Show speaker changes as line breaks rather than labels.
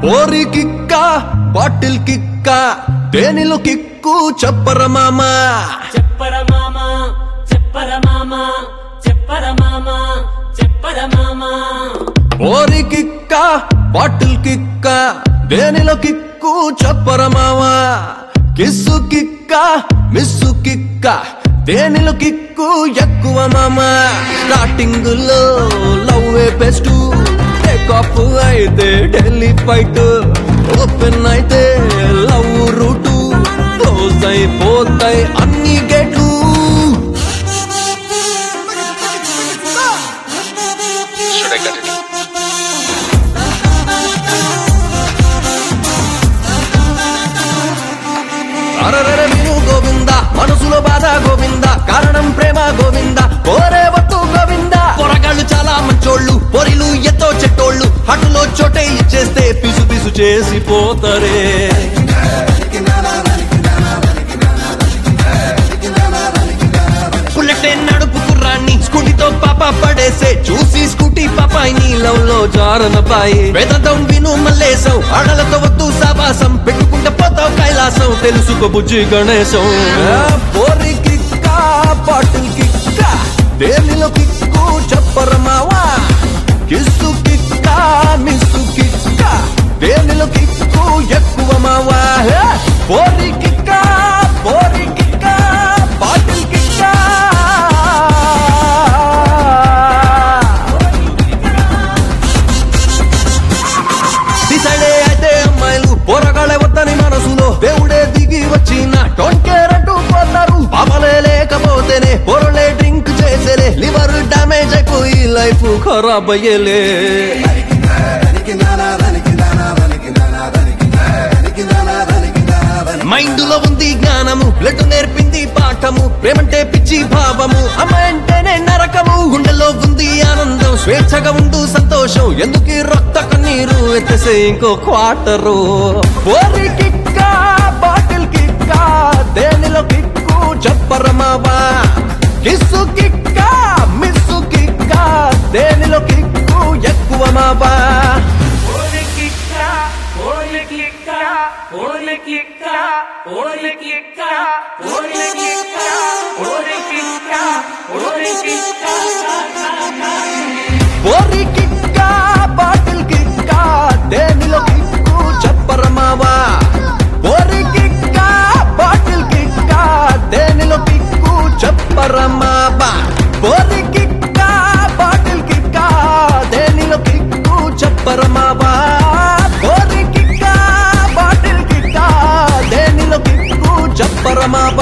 పోరి కిక్క bottle కిక్క దేనిలో kick చెప్పర మామా
చెప్పర మామా చెప్పర మామా చెప్పర మామా చెప్పర మామా
పోరి కిక్క బాటిల్ కిక్క దేనిలో కిక్కు చెప్పర మామా కిస్సు కిక్క మిస్సు కిక్క దేనిలో కిక్కు ఎక్కువ మామా స్టార్టింగ్ లో లవ్ బెస్ట్ టేక్ ఆఫ్ అయితే ఢిల్లీ ఫైట్ ఓపెన్ అయితే లవ్ రూటు క్లోజ్ అయిపోతాయి అన్ని గేట్లు అరరర విను గోవింద మనసులో బాధ గోవింద కారణం ప్రేమ గోవింద కోరే వత్తు గోవింద పొరగాళ్ళు చాలా మంచోళ్ళు పొరిలు ఎత్తో చెట్టోళ్ళు హట్టులో చోటే ఇచ్చేస్తే పిసు పిసు చేసిపోతారే బుల్లెట్ నడుపు కుర్రాన్ని స్కూటీతో పాప పడేసే చూసి స్కూటీ పాపాయి నీళ్ళలో జారనపాయి వేదం విను మల్లేశం ఆడలతో వద్దు సావాసం పెట్టుకుంటే పోతావు కైలాసం తెలుసుకో బుజ్జి గణేశం పోరి కిక్క బాటిల్ కిక్క దేనిలో కిక్కు చెప్పర మావా కిస్సు కిక్క మిస్సు కిక్క దేనిలో కిక్కు ఎక్కువ మావా పోరి కిక్క పోరి కిక్క బాటిల్ కిక్క డిసైడే అయితే అమ్మాయిలు పోరగాళ్ళే వద్దని మనసులో దేవుడే దిగి వచ్చిన డోంట్ కేర్ అంటూ పోతారు పాపలే లేకపోతేనే పొరలే డ్రింక్ చేసేలే లివర్ డ్యామేజ్ అయిపోయి లైఫ్ ఖరాబ్ అయ్యేలే మైండ్ లో ఉంది జ్ఞానము బ్లడ్ నేర్పింది పాఠము ప్రేమంటే పిచ్చి భావము అమ్మాయంటేనే నరకము గుండెలో ఉంది ఆనందం స్వేచ్ఛగా ఉండు సంతోషం ఎందుకు రక్త కన్నీరు ఎత్తేసే ఇంకో క్వార్టరు పోరి కిక్క బాటిల్ కిక్క దేనిలో కిక్కు చెప్పర మావా కిస్సు కిక్క మిస్సు కిక్క దేనిలో కిక్కు ఎక్కువ మావా పోరి కిక్క బాటిల్ కిక్క దేనిలో కిక్కు చెప్పర మావా పోరి కిక్క బాటిల్ కిక్క దేనిలో కిక్కు చెప్పర మావా పోరి కిక్క బాటిల్ కిక్క దేనిలో కిక్కు చెప్పర మావా పోరి కిక్క బాటిల్ కిక్క దేనిలో కిక్కు చెప్పర మావా